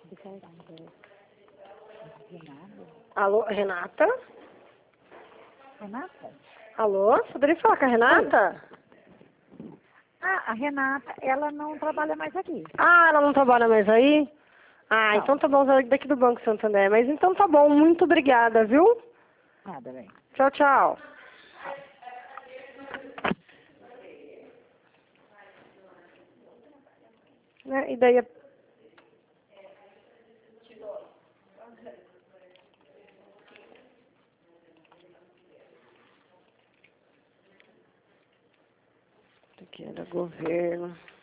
Alô, Renata? Renata? Alô, poderia falar com a Renata? Ah, a Renata, ela não trabalha mais aqui. Ah, ela não trabalha mais aí? Ah, Não. então tá bom, daqui do Banco Santander. Mas então tá bom, muito obrigada, viu? Nada, bem. Tchau, tchau. E daí... Aqui era governo.